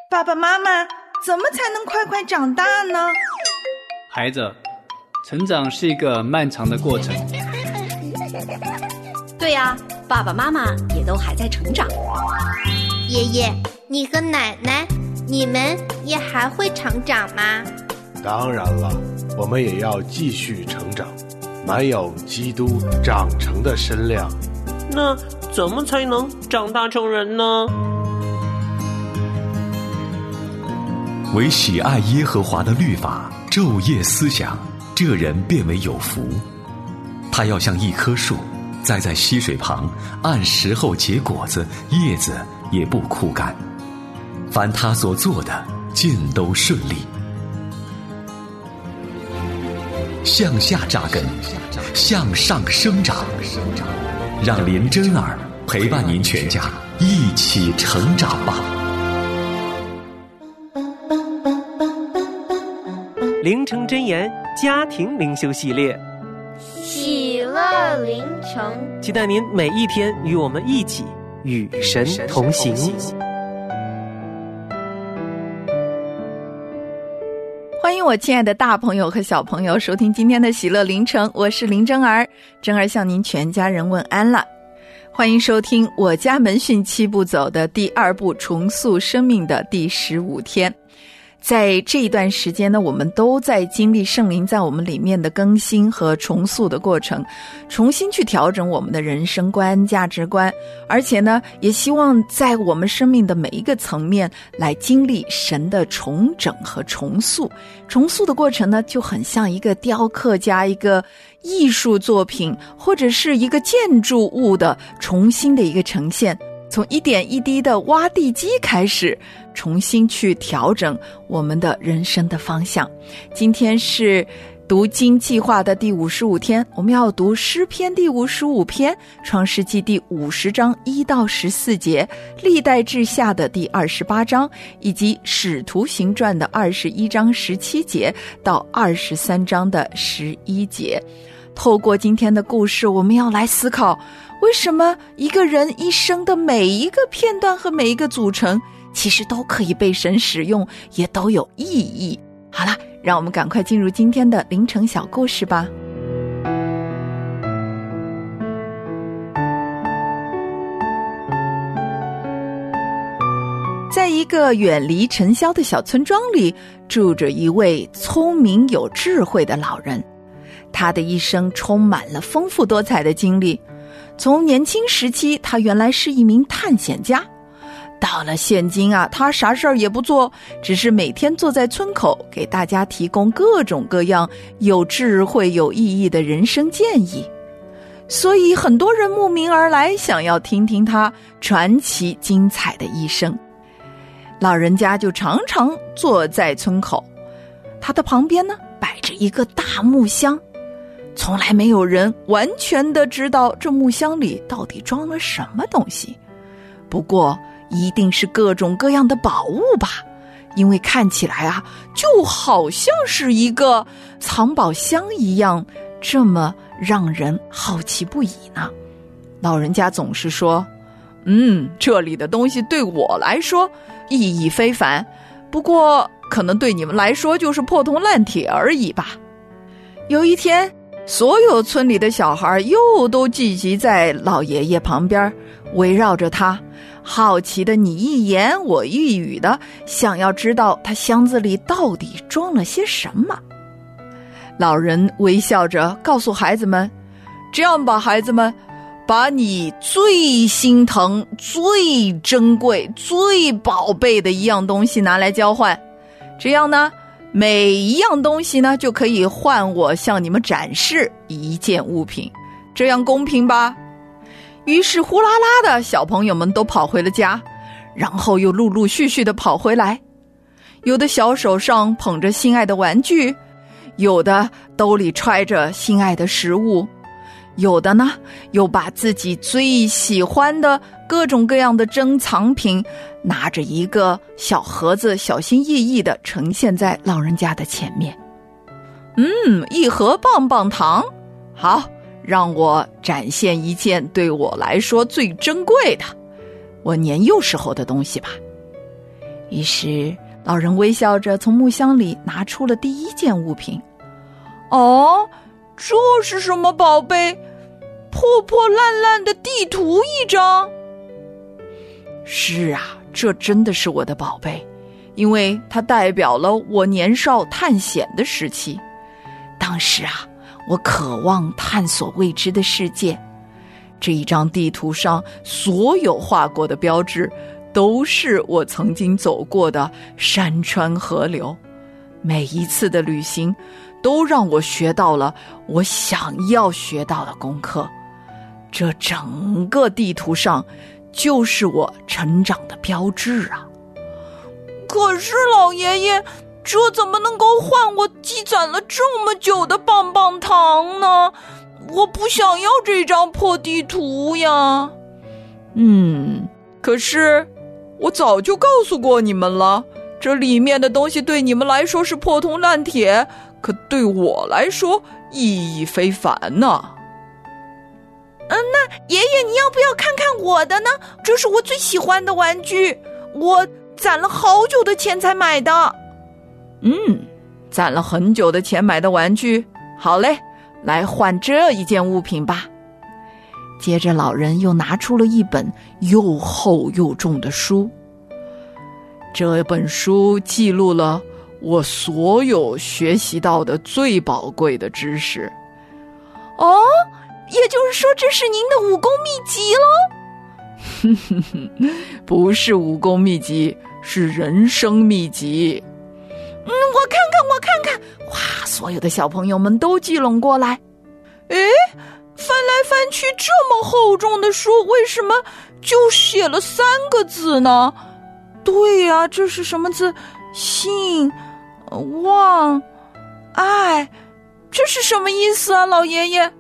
爸爸妈妈，怎么才能快快长大呢？ 孩子，成长是一个漫长的过程。 对呀，爸爸妈妈也都还在成长。 爷爷，你和奶奶，你们也还会成长吗？ 当然了，我们也要继续成长，满有基督长成的身量。 那怎么才能长大成人呢？ 唯喜爱耶和华的律法，昼夜思想，这人便为有福。他要像一棵树，栽在溪水旁，按时候结果子，叶子也不枯干。凡他所做的，尽都顺利。向下扎根，向上生长，让林真儿陪伴您全家一起成长吧。 灵城真言家庭灵修系列， 喜乐灵城， 期待您每一天与我们一起与神同行。 欢迎我亲爱的大朋友和小朋友收听今天的喜乐灵城，我是林真儿，真儿向您全家人问安了。欢迎收听我家门训7步走的第2部重塑生命的第15天。在这一段时间呢，我们都在经历圣灵在我们里面的更新和重塑的过程，重新去调整我们的人生观、价值观，而且呢，也希望在我们生命的每一个层面来经历神的重整和重塑。重塑的过程呢，就很像一个雕刻家一个艺术作品，或者是一个建筑物的重新的一个呈现，从一点一滴的挖地基开始，重新去调整我们的人生的方向。今天是读经计划的第55天，我们要读诗篇第55篇，创世纪第50章1到14节，历代志下的第28章，以及使徒行传的21章17节到23章的11节。透过今天的故事，我们要来思考，为什么一个人一生的每一个片段和每一个组成，其实都可以被神使用，也都有意义。好了，让我们赶快进入今天的凌晨小故事吧。在一个远离尘嚣的小村庄里，住着一位聪明有智慧的老人。他的一生充满了丰富多彩的经历。从年轻时期，他原来是一名探险家。到了现今啊，他啥事儿也不做，只是每天坐在村口，给大家提供各种各样有智慧、有意义的人生建议。所以很多人慕名而来，想要听听他传奇精彩的一生。老人家就常常坐在村口，他的旁边呢，摆着一个大木箱。从来没有人完全的知道这木箱里到底装了什么东西，不过一定是各种各样的宝物吧，因为看起来啊，就好像是一个藏宝箱一样，这么让人好奇不已呢。老人家总是说，这里的东西对我来说意义非凡，不过可能对你们来说就是破铜烂铁而已吧。有一天，所有村里的小孩又都聚集在老爷爷旁边，围绕着他，好奇的你一言我一语的，想要知道他箱子里到底装了些什么。老人微笑着告诉孩子们，这样吧，孩子们，把你最心疼、最珍贵、最宝贝的一样东西拿来交换，这样呢，每一样东西呢，就可以换我向你们展示一件物品，这样公平吧？于是呼啦啦的小朋友们都跑回了家，然后又陆陆续续的跑回来，有的小手上捧着心爱的玩具，有的兜里揣着心爱的食物，有的呢，又把自己最喜欢的各种各样的珍藏品拿着一个小盒子，小心翼翼地呈现在老人家的前面。一盒棒棒糖，好，让我展现一件对我来说最珍贵的，我年幼时候的东西吧。 于是老人微笑着从木箱里拿出了第一件物品。哦，这是什么宝贝？破破烂烂的地图一张。是啊，这真的是我的宝贝，因为它代表了我年少探险的时期。当时啊，我渴望探索未知的世界。这一张地图上所有画过的标志，都是我曾经走过的山川河流。每一次的旅行，都让我学到了我想要学到的功课。这整个地图上，就是我成长的标志啊！可是老爷爷，这怎么能够换我积攒了这么久的棒棒糖呢？我不想要这张破地图呀。可是我早就告诉过你们了，这里面的东西对你们来说是破铜烂铁，可对我来说意义非凡呢。那爷爷你要不要看看我的呢？这是我最喜欢的玩具，我攒了好久的钱才买的。攒了很久的钱买的玩具，好嘞，来换这一件物品吧。接着老人又拿出了一本又厚又重的书，这本书记录了我所有学习到的最宝贵的知识。哦，也就是说这是您的武功秘籍喽？不是武功秘籍，是人生秘籍。我看看，哇，所有的小朋友们都聚拢过来。翻来翻去这么厚重的书，为什么就写了3个字呢？对呀，这是什么字？信、望、爱，这是什么意思啊，老爷爷？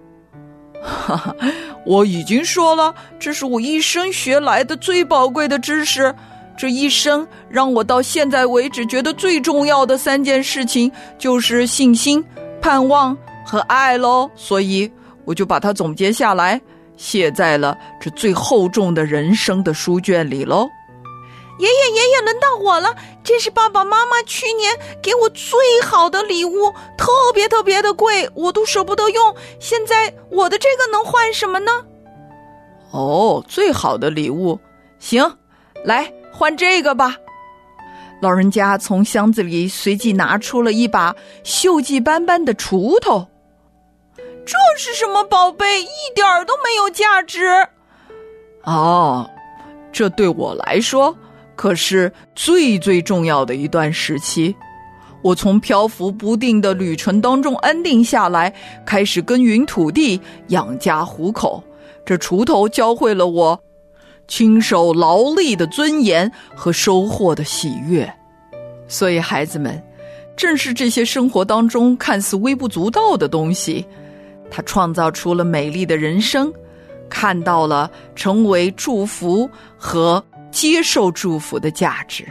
我已经说了，这是我一生学来的最宝贵的知识。这一生让我到现在为止觉得最重要的3件事情，就是信心、盼望和爱咯。所以我就把它总结下来，写在了这最厚重的人生的书卷里咯。爷爷，轮到我了，这是爸爸妈妈去年给我最好的礼物，特别的贵，我都舍不得用。现在我的这个能换什么呢？哦，最好的礼物，行，来换这个吧。老人家从箱子里随即拿出了一把锈迹斑斑的锄头。这是什么宝贝？一点都没有价值。哦，这对我来说可是最重要的一段时期。我从漂浮不定的旅程当中安定下来，开始耕耘土地，养家糊口。这锄头教会了我亲手劳力的尊严和收获的喜悦。所以孩子们，正是这些生活当中看似微不足道的东西，它创造出了美丽的人生，看到了成为祝福和接受祝福的价值。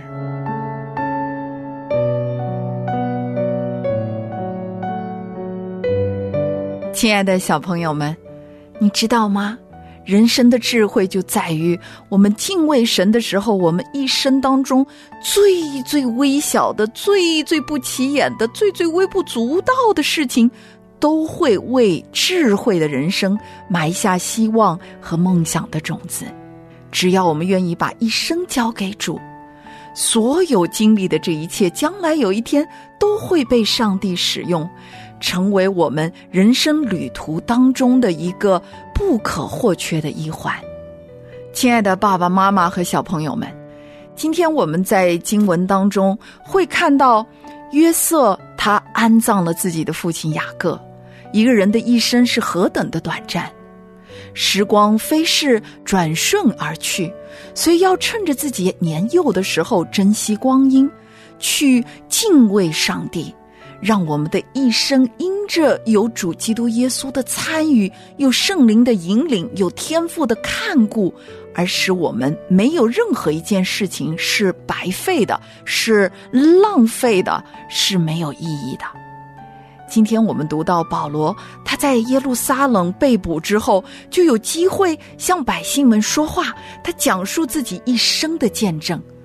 亲爱的小朋友们，你知道吗？人生的智慧就在于我们敬畏神的时候，我们一生当中最微小的、最不起眼的、最微不足道的事情，都会为智慧的人生埋下希望和梦想的种子。只要我们愿意把一生交给主，所有经历的这一切，将来有一天都会被上帝使用，成为我们人生旅途当中的一个不可或缺的一环。亲爱的爸爸妈妈和小朋友们，今天我们在经文当中会看到约瑟他安葬了自己的父亲雅各。一个人的一生是何等的短暂，时光飞逝，转瞬而去，所以要趁着自己年幼的时候珍惜光阴，去敬畏上帝，让我们的一生因着有主基督耶稣的参与，有圣灵的引领，有天父的看顾，而使我们没有任何一件事情是白费的，是浪费的，是没有意义的。今天我们读到保罗，他在耶路撒冷被捕之后，就有机会向百姓们说话，他讲述自己一生的见证。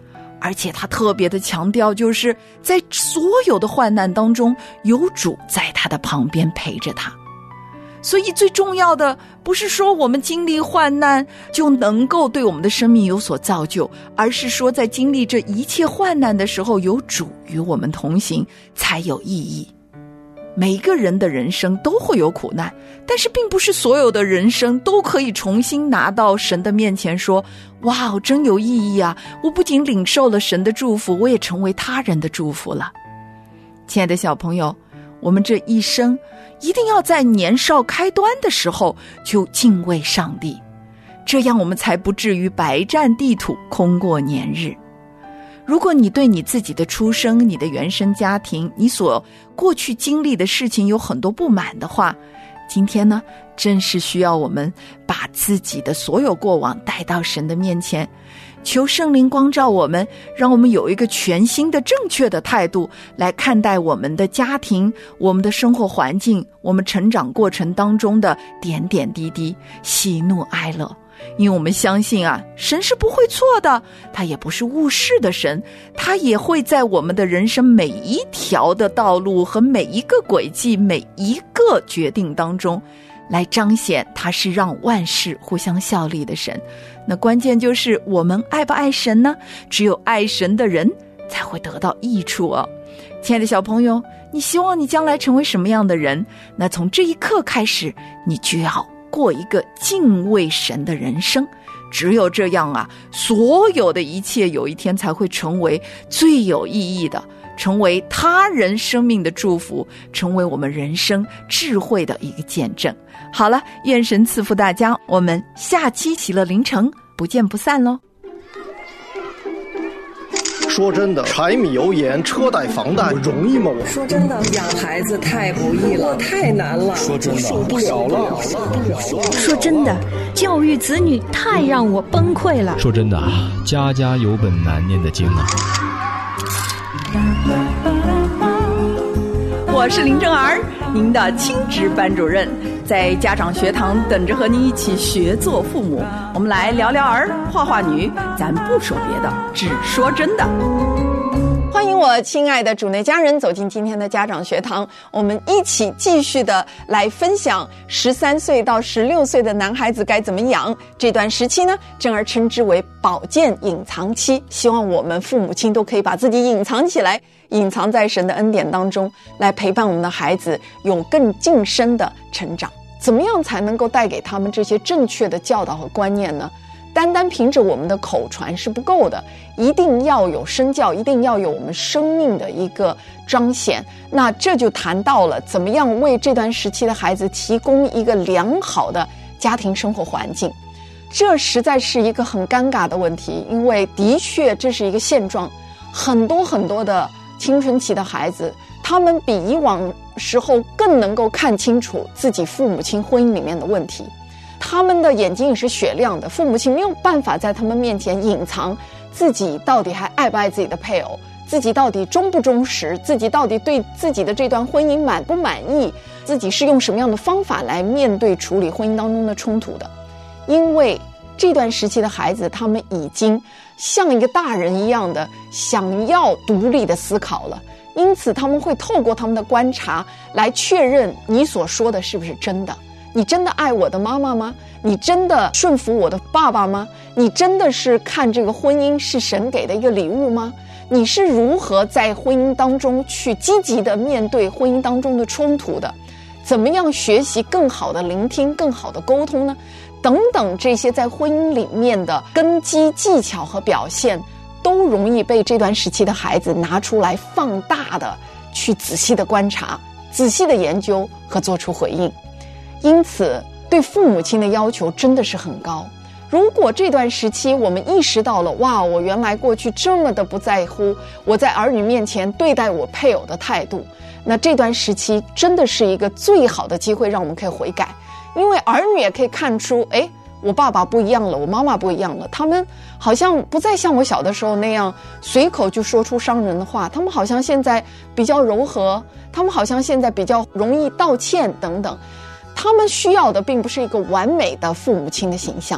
而且他特别的强调，就是在所有的患难当中，有主在他的旁边陪着他。所以最重要的不是说我们经历患难就能够对我们的生命有所造就，而是说在经历这一切患难的时候，有主与我们同行才有意义。每个人的人生都会有苦难，但是并不是所有的人生都可以重新拿到神的面前说，哇，真有意义啊，我不仅领受了神的祝福，我也成为他人的祝福了。亲爱的小朋友，我们这一生一定要在年少开端的时候就敬畏上帝，这样我们才不至于白占地土，空过年日。如果你对你自己的出生、你的原生家庭、你所过去经历的事情有很多不满的话，今天呢，正是需要我们把自己的所有过往带到神的面前，求圣灵光照我们，让我们有一个全新的正确的态度来看待我们的家庭、我们的生活环境、我们成长过程当中的点点滴滴、喜怒哀乐。因为我们相信啊，神是不会错的，他也不是误事的神，他也会在我们的人生每一条的道路和每一个轨迹、每一个决定当中来彰显他是让万事互相效力的神。那关键就是我们爱不爱神呢？只有爱神的人才会得到益处哦。亲爱的小朋友，你希望你将来成为什么样的人？那从这一刻开始，你就要过一个敬畏神的人生。只有这样啊，所有的一切有一天才会成为最有意义的，成为他人生命的祝福，成为我们人生智慧的一个见证。好了，愿神赐福大家，我们下期喜乐临城不见不散咯。 说真的，柴米油盐车贷房贷容易吗？ 说真的，养孩子太不易了，太难了。 说真的，受不了了。 说真的，教育子女太让我崩溃了。 说真的，家家有本难念的经啊。 我是林正儿，您的亲职班主任，在家长学堂等着和您一起学做父母。我们来聊聊儿，画画女，咱不说别的，只说真的。欢迎我亲爱的主内家人走进今天的家长学堂，我们一起继续的来分享13岁到16岁的男孩子该怎么养。这段时期呢，正儿称之为保健隐藏期，希望我们父母亲都可以把自己隐藏起来，隐藏在神的恩典当中，来陪伴我们的孩子有更晋升的成长。怎么样才能够带给他们这些正确的教导和观念呢？单单凭着我们的口传是不够的，一定要有身教，一定要有我们生命的一个彰显。那这就谈到了怎么样为这段时期的孩子提供一个良好的家庭生活环境。这实在是一个很尴尬的问题，因为的确这是一个现状，很多的青春期的孩子，他们比以往时候更能够看清楚自己父母亲婚姻里面的问题，他们的眼睛也是雪亮的，父母亲没有办法在他们面前隐藏自己到底还爱不爱自己的配偶，自己到底忠不忠实，自己到底对自己的这段婚姻满不满意，自己是用什么样的方法来面对处理婚姻当中的冲突的。因为这段时期的孩子，他们已经像一个大人一样的想要独立的思考了，因此他们会透过他们的观察来确认你所说的是不是真的。你真的爱我的妈妈吗？你真的顺服我的爸爸吗？你真的是看这个婚姻是神给的一个礼物吗？你是如何在婚姻当中去积极的面对婚姻当中的冲突的？怎么样学习更好的聆听，更好的沟通呢？等等，这些在婚姻里面的根基技巧和表现，都容易被这段时期的孩子拿出来放大的去仔细的观察、仔细的研究和做出回应。因此对父母亲的要求真的是很高。如果这段时期我们意识到了，哇，我原来过去这么的不在乎我在儿女面前对待我配偶的态度，那这段时期真的是一个最好的机会让我们可以悔改。因为儿女也可以看出，我爸爸不一样了，我妈妈不一样了，他们好像不再像我小的时候那样随口就说出伤人的话，他们好像现在比较柔和，他们好像现在比较容易道歉等等。他们需要的并不是一个完美的父母亲的形象，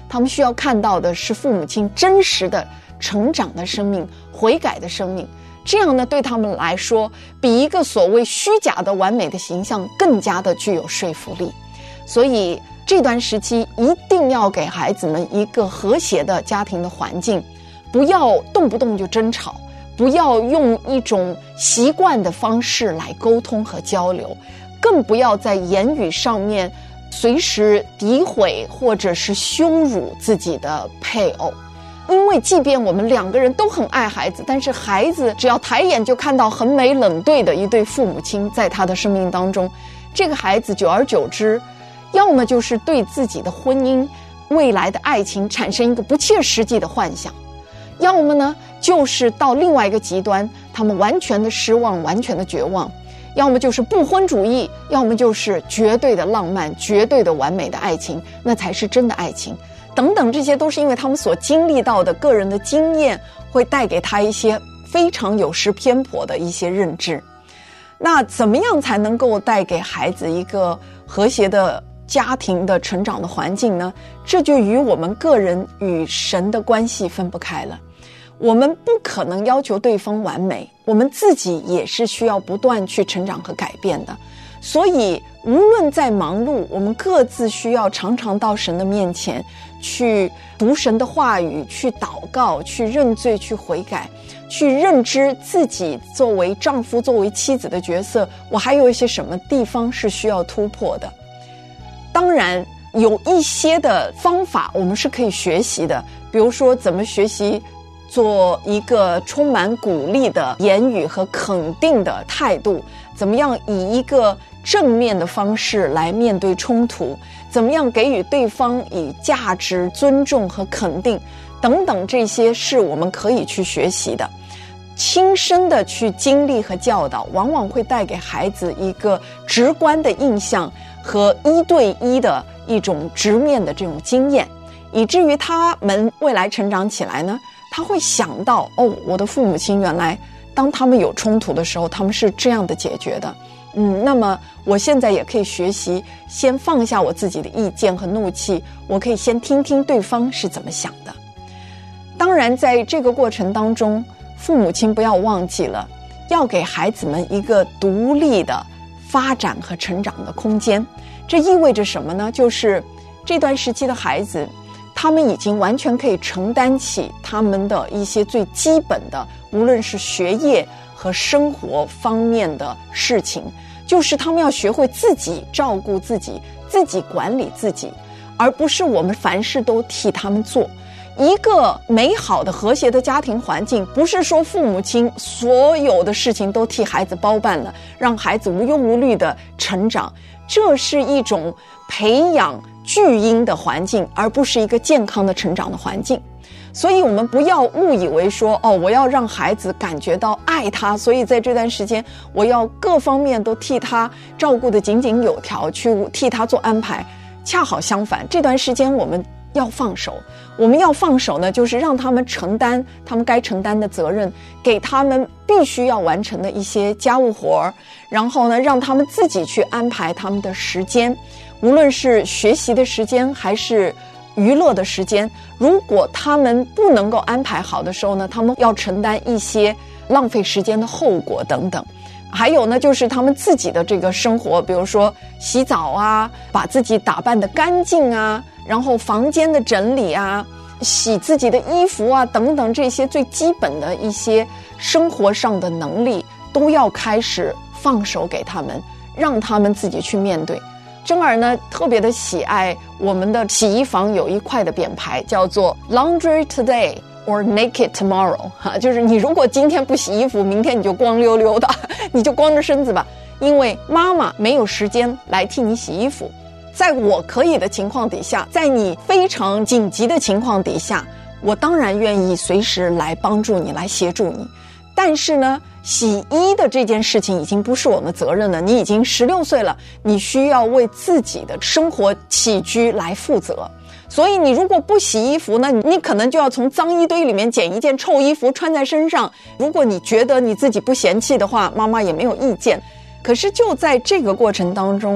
他们需要看到的是父母亲真实的成长的生命，悔改的生命。这样呢，对他们来说，比一个所谓虚假的完美的形象更加的具有说服力。所以这段时期一定要给孩子们一个和谐的家庭的环境，不要动不动就争吵，不要用一种习惯的方式来沟通和交流，更不要在言语上面随时诋毁或者是羞辱自己的配偶。因为即便我们两个人都很爱孩子，但是孩子只要抬眼就看到横眉冷对的一对父母亲在他的生命当中，这个孩子久而久之，要么就是对自己的婚姻未来的爱情产生一个不切实际的幻想，要么呢就是到另外一个极端，他们完全的失望，完全的绝望，要么就是不婚主义，要么就是绝对的浪漫，绝对的完美的爱情，那才是真的爱情等等。这些都是因为他们所经历到的个人的经验会带给他一些非常有失偏颇的一些认知。那怎么样才能够带给孩子一个和谐的家庭的成长的环境呢？这就与我们个人与神的关系分不开了。我们不可能要求对方完美，我们自己也是需要不断去成长和改变的。所以无论在忙碌，我们各自需要常常到神的面前去读神的话语，去祷告，去认罪，去悔改，去认知自己作为丈夫作为妻子的角色，我还有一些什么地方是需要突破的。当然有一些的方法我们是可以学习的，比如说怎么学习做一个充满鼓励的言语和肯定的态度，怎么样以一个正面的方式来面对冲突，怎么样给予对方以价值、尊重和肯定等等，这些是我们可以去学习的。亲身的去经历和教导，往往会带给孩子一个直观的印象和一对一的一种直面的这种经验，以至于他们未来成长起来呢，他会想到我的父母亲原来当他们有冲突的时候，他们是这样的解决的。那么我现在也可以学习先放下我自己的意见和怒气，我可以先听听对方是怎么想的。当然在这个过程当中，父母亲不要忘记了要给孩子们一个独立的发展和成长的空间。这意味着什么呢？就是这段时期的孩子，他们已经完全可以承担起他们的一些最基本的，无论是学业和生活方面的事情，就是他们要学会自己照顾自己，自己管理自己，而不是我们凡事都替他们做。一个美好的和谐的家庭环境，不是说父母亲所有的事情都替孩子包办了，让孩子无忧无虑的成长，这是一种培养巨婴的环境，而不是一个健康的成长的环境。所以我们不要误以为说我要让孩子感觉到爱他，所以在这段时间我要各方面都替他照顾得井井有条，去替他做安排。恰好相反，这段时间我们要放手。我们要放手呢，就是让他们承担他们该承担的责任，给他们必须要完成的一些家务活，然后呢，让他们自己去安排他们的时间，无论是学习的时间还是娱乐的时间。如果他们不能够安排好的时候呢，他们要承担一些浪费时间的后果等等。还有呢，就是他们自己的这个生活，比如说洗澡啊，把自己打扮得干净啊，然后房间的整理啊，洗自己的衣服啊等等，这些最基本的一些生活上的能力都要开始放手给他们，让他们自己去面对。珍儿呢特别的喜爱我们的洗衣房有一块的匾牌，叫做 Laundry Today or Naked Tomorrow， 就是你如果今天不洗衣服，明天你就光溜溜的，你就光着身子吧，因为妈妈没有时间来替你洗衣服。在我可以的情况底下，在你非常紧急的情况底下，我当然愿意随时来帮助你，来协助你。但是呢，洗衣的这件事情已经不是我们的责任了，你已经16岁了，你需要为自己的生活起居来负责。所以你如果不洗衣服呢，你可能就要从脏衣堆里面捡一件臭衣服穿在身上。如果你觉得你自己不嫌弃的话，妈妈也没有意见。可是就在这个过程当中，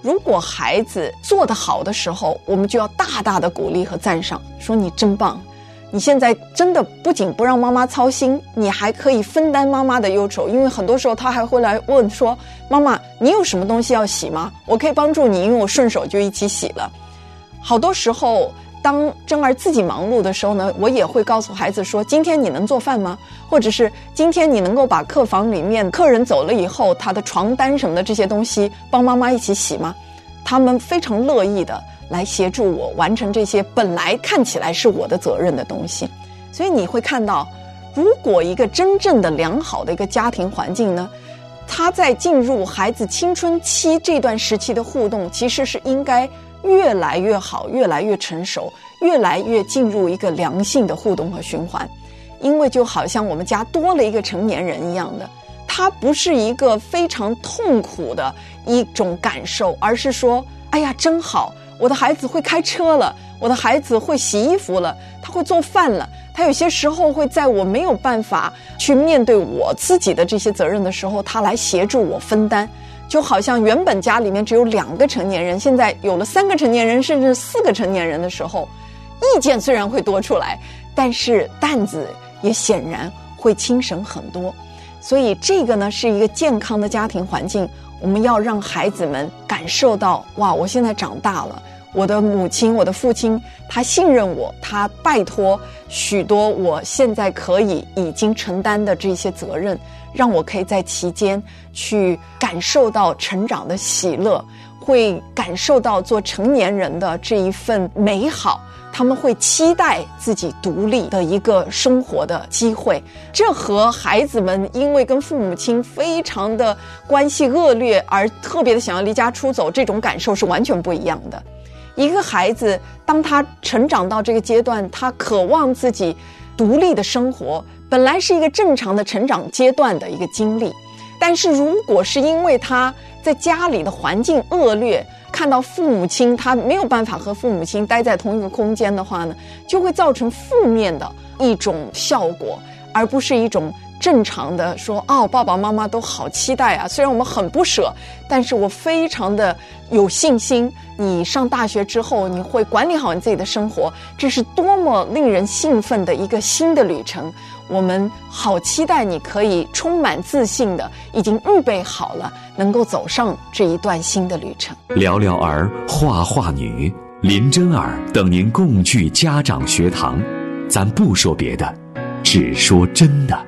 如果孩子做得好的时候，我们就要大大的鼓励和赞赏，说你真棒，你现在真的不仅不让妈妈操心，你还可以分担妈妈的忧愁。因为很多时候他还会来问说，妈妈你有什么东西要洗吗？我可以帮助你，因为我顺手就一起洗了。好多时候当珍儿自己忙碌的时候呢，我也会告诉孩子说，今天你能做饭吗？或者是今天你能够把客房里面客人走了以后他的床单什么的这些东西帮妈妈一起洗吗？他们非常乐意的来协助我完成这些本来看起来是我的责任的东西。所以你会看到，如果一个真正的良好的一个家庭环境呢，他在进入孩子青春期这段时期的互动其实是应该越来越好，越来越成熟，越来越进入一个良性的互动和循环。因为就好像我们家多了一个成年人一样的，它不是一个非常痛苦的一种感受，而是说，哎呀真好，我的孩子会开车了，我的孩子会洗衣服了，他会做饭了，他有些时候会在我没有办法去面对我自己的这些责任的时候，他来协助我分担。就好像原本家里面只有2个成年人，现在有了3个成年人甚至4个成年人的时候，意见虽然会多出来，但是担子也显然会轻省很多。所以这个呢是一个健康的家庭环境，我们要让孩子们感受到，哇，我现在长大了，我的母亲我的父亲他信任我，他拜托许多我现在可以已经承担的这些责任，让我可以在其间去感受到成长的喜乐，会感受到做成年人的这一份美好，他们会期待自己独立的一个生活的机会。这和孩子们因为跟父母亲非常的关系恶劣而特别的想要离家出走，这种感受是完全不一样的。一个孩子当他成长到这个阶段，他渴望自己独立的生活，本来是一个正常的成长阶段的一个经历。但是如果是因为他在家里的环境恶劣，看到父母亲他没有办法和父母亲待在同一个空间的话呢，就会造成负面的一种效果，而不是一种正常的说，哦，爸爸妈妈都好期待啊，虽然我们很不舍，但是我非常的有信心，你上大学之后你会管理好你自己的生活，这是多么令人兴奋的一个新的旅程。我们好期待你可以充满自信的已经预备好了，能够走上这一段新的旅程。 聊聊儿画画女林珍儿等您共聚家长学堂，咱不说别的，只说真的。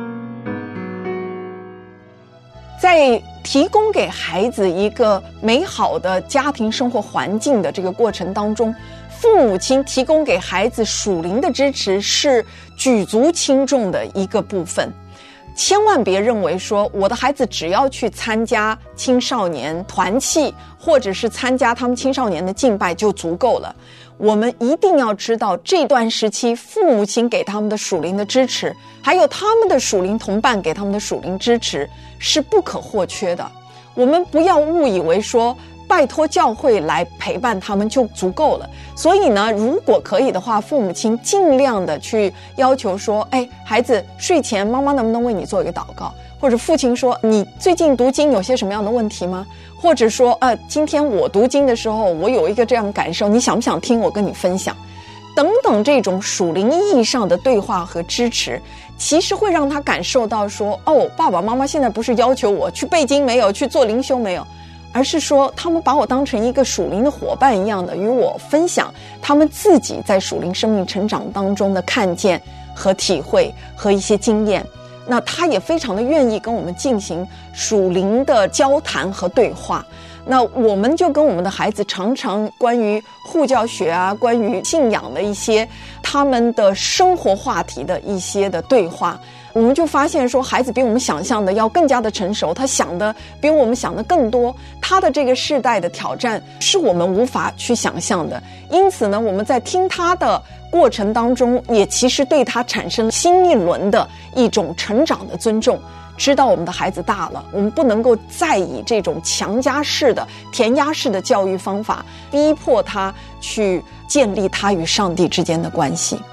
在提供给孩子一个美好的家庭生活环境的这个过程当中，父母亲提供给孩子属灵的支持是举足轻重的一个部分。千万别认为说我的孩子只要去参加青少年团契，或者是参加他们青少年的敬拜就足够了。我们一定要知道这段时期父母亲给他们的属灵的支持，还有他们的属灵同伴给他们的属灵支持是不可或缺的。我们不要误以为说拜托教会来陪伴他们就足够了。所以呢，如果可以的话，父母亲尽量的去要求说，哎，孩子睡前妈妈能不能为你做一个祷告，或者父亲说你最近读经有些什么样的问题吗？或者说今天我读经的时候我有一个这样的感受，你想不想听我跟你分享等等。这种属灵意义上的对话和支持，其实会让他感受到说，哦，爸爸妈妈现在不是要求我去背经没有，去做灵修没有，而是说他们把我当成一个属灵的伙伴一样的与我分享他们自己在属灵生命成长当中的看见和体会和一些经验。那他也非常的愿意跟我们进行属灵的交谈和对话。那我们就跟我们的孩子常常关于护教学啊，关于信仰的一些他们的生活话题的一些的对话，我们就发现说孩子比我们想象的要更加的成熟，他想的比我们想的更多，他的这个世代的挑战是我们无法去想象的。因此呢，我们在听他的过程当中，也其实对他产生新一轮的一种成长的尊重，知道我们的孩子大了，我们不能够再以这种强加式的填鸭式的教育方法逼迫他去建立他与上帝之间的关系。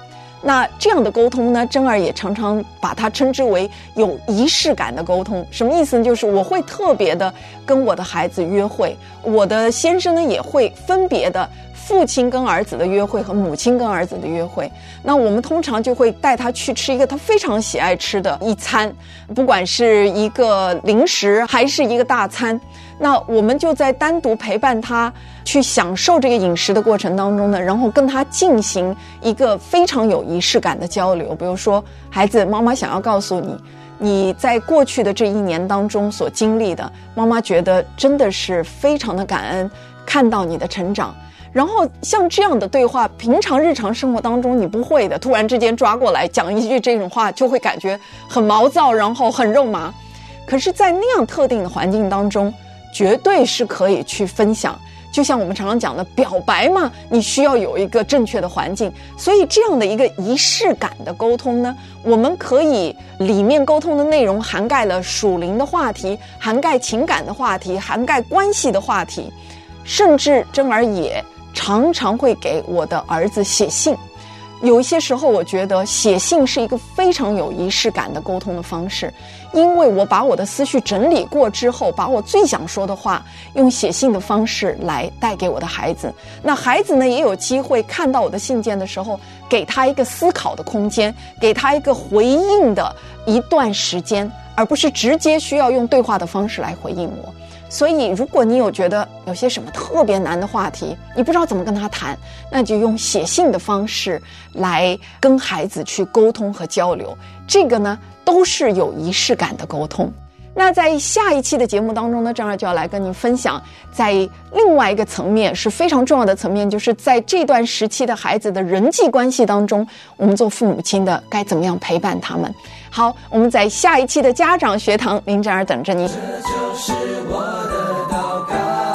那这样的沟通呢，珍儿也常常把它称之为有仪式感的沟通。什么意思呢？就是我会特别的跟我的孩子约会，我的先生呢也会分别的父亲跟儿子的约会和母亲跟儿子的约会。那我们通常就会带他去吃一个他非常喜爱吃的一餐，不管是一个零食还是一个大餐。那我们就在单独陪伴他去享受这个饮食的过程当中呢，然后跟他进行一个非常有仪式感的交流。比如说，孩子，妈妈想要告诉你，你在过去的这1年当中所经历的，妈妈觉得真的是非常的感恩，看到你的成长。然后像这样的对话，平常日常生活当中你不会的，突然之间抓过来讲一句这种话，就会感觉很毛躁，然后很肉麻。可是在那样特定的环境当中，绝对是可以去分享。就像我们常常讲的表白嘛，你需要有一个正确的环境。所以这样的一个仪式感的沟通呢，我们可以里面沟通的内容涵盖了属灵的话题，涵盖情感的话题，涵盖关系的话题，甚至珍儿也常常会给我的儿子写信。有一些时候我觉得写信是一个非常有仪式感的沟通的方式，因为我把我的思绪整理过之后，把我最想说的话用写信的方式来带给我的孩子。那孩子呢，也有机会看到我的信件的时候，给他一个思考的空间，给他一个回应的一段时间，而不是直接需要用对话的方式来回应我。所以如果你有觉得有些什么特别难的话题，你不知道怎么跟他谈，那就用写信的方式来跟孩子去沟通和交流。这个呢，都是有仪式感的沟通。那在下一期的节目当中呢，珍儿就要来跟您分享，在另外一个层面是非常重要的层面，就是在这段时期的孩子的人际关系当中，我们做父母亲的该怎么样陪伴他们。好，我们在下一期的家长学堂，林珍儿等着你。 这就是我的祷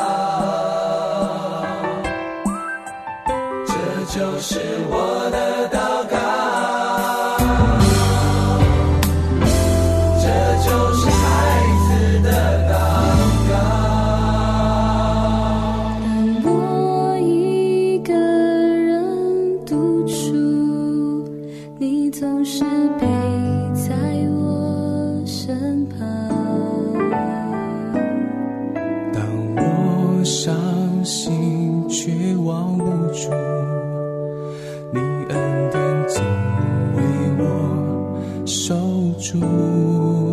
告，这就是我的祷告，这就是孩子的祷告。 当我一个人独处，你总是陪在我身旁。 当我伤心绝望无助，你恩典总为我守住。